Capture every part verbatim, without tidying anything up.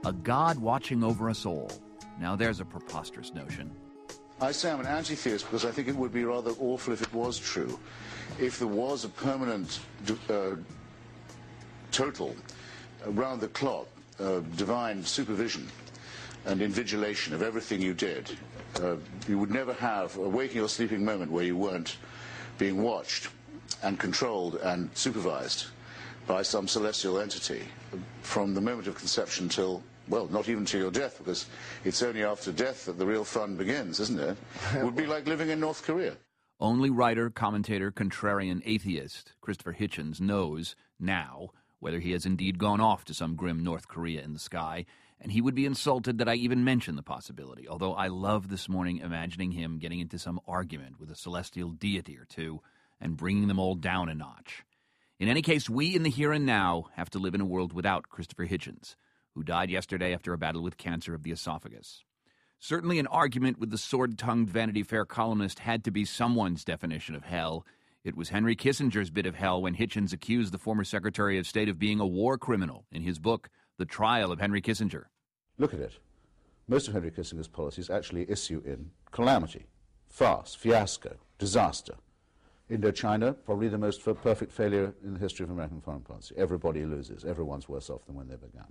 A God watching over us all. Now there's a preposterous notion. I say I'm an anti-theist because I think it would be rather awful if it was true. If there was a permanent, uh, total, round-the-clock, uh, divine supervision and invigilation of everything you did, uh, you would never have a waking or sleeping moment where you weren't being watched and controlled and supervised by some celestial entity from the moment of conception till, well, not even to your death, because it's only after death that the real fun begins, isn't it? It would be like living in North Korea. Only writer, commentator, contrarian atheist Christopher Hitchens knows now whether he has indeed gone off to some grim North Korea in the sky, and he would be insulted that I even mention the possibility, although I love this morning imagining him getting into some argument with a celestial deity or two and bringing them all down a notch. In any case, we in the here and now have to live in a world without Christopher Hitchens, who died yesterday after a battle with cancer of the esophagus. Certainly an argument with the sword-tongued Vanity Fair columnist had to be someone's definition of hell. It was Henry Kissinger's bit of hell when Hitchens accused the former Secretary of State of being a war criminal in his book, The Trial of Henry Kissinger. Look at it. Most of Henry Kissinger's policies actually issue in calamity, farce, fiasco, disaster. Indochina, probably the most perfect failure in the history of American foreign policy. Everybody loses. Everyone's worse off than when they began.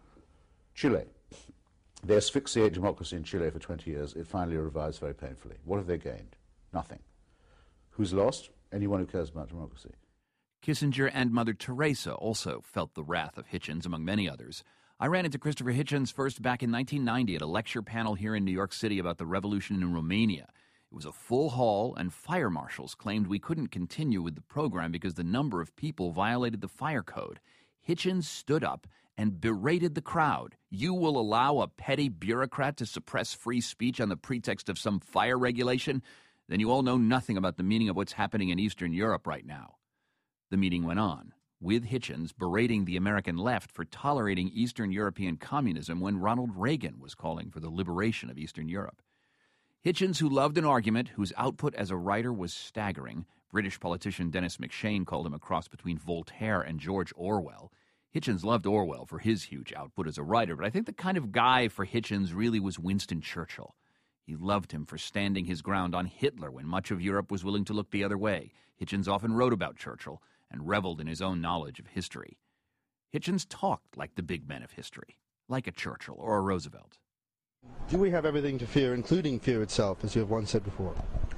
Chile. They asphyxiate democracy in Chile for twenty years. It finally revives very painfully. What have they gained? Nothing. Who's lost? Anyone who cares about democracy. Kissinger and Mother Teresa also felt the wrath of Hitchens, among many others. I ran into Christopher Hitchens first back in nineteen ninety at a lecture panel here in New York City about the revolution in Romania. It was a full hall, and fire marshals claimed we couldn't continue with the program because the number of people violated the fire code. Hitchens stood up and berated the crowd. You will allow a petty bureaucrat to suppress free speech on the pretext of some fire regulation? Then you all know nothing about the meaning of what's happening in Eastern Europe right now. The meeting went on, with Hitchens berating the American left for tolerating Eastern European communism when Ronald Reagan was calling for the liberation of Eastern Europe. Hitchens, who loved an argument, whose output as a writer was staggering, British politician Dennis McShane called him a cross between Voltaire and George Orwell. Hitchens loved Orwell for his huge output as a writer, but I think the kind of guy for Hitchens really was Winston Churchill. He loved him for standing his ground on Hitler when much of Europe was willing to look the other way. Hitchens often wrote about Churchill and reveled in his own knowledge of history. Hitchens talked like the big men of history, like a Churchill or a Roosevelt. Do we have everything to fear, including fear itself, as you have once said before?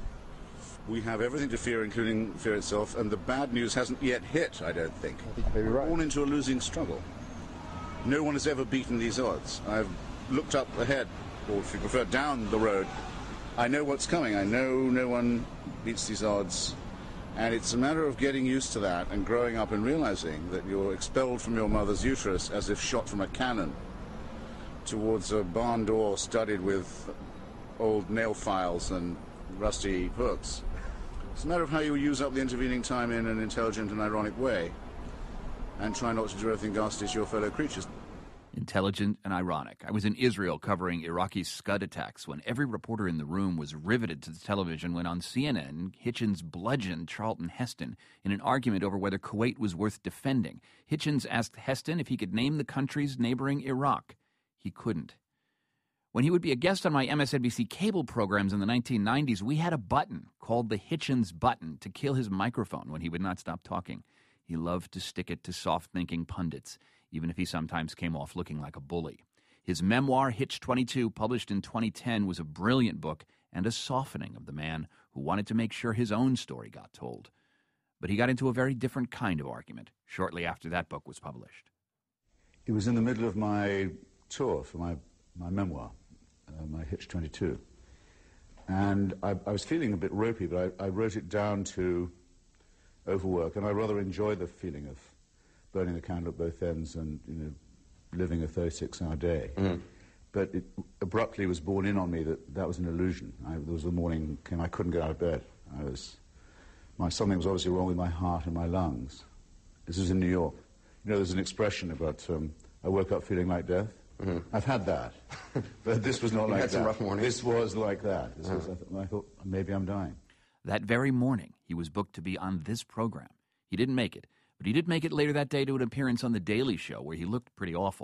We have everything to fear, including fear itself, and the bad news hasn't yet hit, I don't think. I think you may be right. We're born into a losing struggle. No one has ever beaten these odds. I've looked up ahead, or if you prefer, down the road. I know what's coming. I know no one beats these odds. And it's a matter of getting used to that and growing up and realizing that you're expelled from your mother's uterus as if shot from a cannon towards a barn door studded with old nail files and rusty hooks. It's a matter of how you use up the intervening time in an intelligent and ironic way and try not to do everything ghastly to your fellow creatures. Intelligent and ironic. I was in Israel covering Iraqi Scud attacks when every reporter in the room was riveted to the television when on C N N, Hitchens bludgeoned Charlton Heston in an argument over whether Kuwait was worth defending. Hitchens asked Heston if he could name the countries neighboring Iraq. He couldn't. When he would be a guest on my M S N B C cable programs in the nineteen nineties, we had a button called the Hitchens button to kill his microphone when he would not stop talking. He loved to stick it to soft-thinking pundits, even if he sometimes came off looking like a bully. His memoir, Hitch twenty-two, published in twenty ten, was a brilliant book and a softening of the man who wanted to make sure his own story got told. But he got into a very different kind of argument shortly after that book was published. It was in the middle of my tour for my, my memoir, uh, my Hitch twenty-two. And I, I was feeling a bit ropey, but I, I wrote it down to overwork, and I rather enjoy the feeling of burning the candle at both ends and, you know, living a thirty-six hour day. Mm. But it abruptly was borne in on me that that was an illusion. I, there was a morning came, I couldn't get out of bed. I was, my, something was obviously wrong with my heart and my lungs. This was in New York. You know, there's an expression about, um, I woke up feeling like death. Mm-hmm. I've had that, but this was not like had that. Some rough mornings. This was like that. This uh-huh. was, I, th- I thought, maybe I'm dying. That very morning, he was booked to be on this program. He didn't make it, but he did make it later that day to an appearance on The Daily Show, where he looked pretty awful.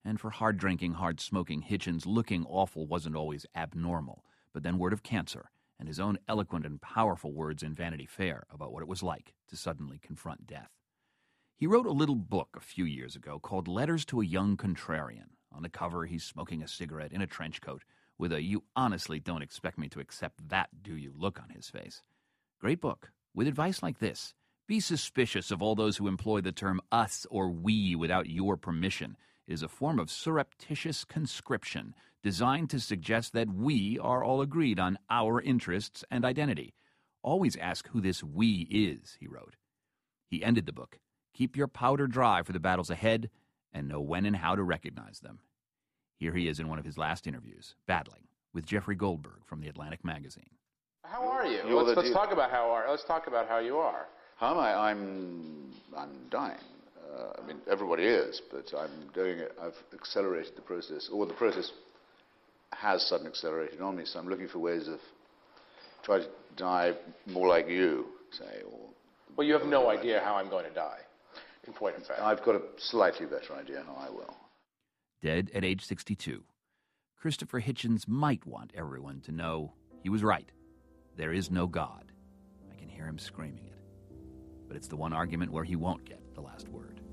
And for hard-drinking, hard-smoking Hitchens, looking awful wasn't always abnormal. But then word of cancer, and his own eloquent and powerful words in Vanity Fair about what it was like to suddenly confront death. He wrote a little book a few years ago called Letters to a Young Contrarian. On the cover, he's smoking a cigarette in a trench coat with a "you honestly don't expect me to accept that, do you?" look on his face. Great book, with advice like this. Be suspicious of all those who employ the term us or we without your permission. It is a form of surreptitious conscription designed to suggest that we are all agreed on our interests and identity. Always ask who this we is, he wrote. He ended the book. Keep your powder dry for the battles ahead and know when and how to recognize them. Here he is in one of his last interviews, battling with Jeffrey Goldberg from The Atlantic magazine. How are you? You're Let's, let's the- talk about how are. Let's talk about how you are. How am I? I'm, I'm dying. Uh, I mean, everybody is, but I'm doing it. I've accelerated the process, or the process has suddenly accelerated on me, so I'm looking for ways of trying to die more like you, say. Or Well, you have no idea how I'm going to die, in point of fact. I've got a slightly better idea how I will. Dead at age sixty-two, Christopher Hitchens might want everyone to know he was right. There is no God. I can hear him screaming it. But it's the one argument where he won't get the last word.